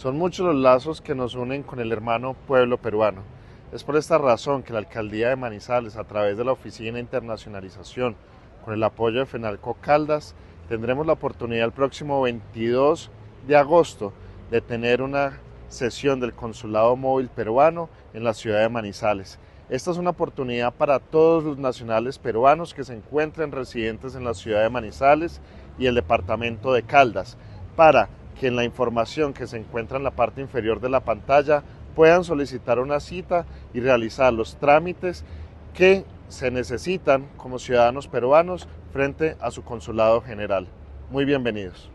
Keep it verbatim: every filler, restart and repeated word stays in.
Son muchos los lazos que nos unen con el hermano pueblo peruano. Es por esta razón que la Alcaldía de Manizales, a través de la Oficina de Internacionalización, con el apoyo de FENALCO Caldas, tendremos la oportunidad el próximo veintidós de agosto de tener una sesión del Consulado Móvil Peruano en la ciudad de Manizales. Esta es una oportunidad para todos los nacionales peruanos que se encuentren residentes en la ciudad de Manizales y el departamento de Caldas, para que en la información que se encuentra en la parte inferior de la pantalla puedan solicitar una cita y realizar los trámites que se necesitan como ciudadanos peruanos frente a su consulado general. Muy bienvenidos.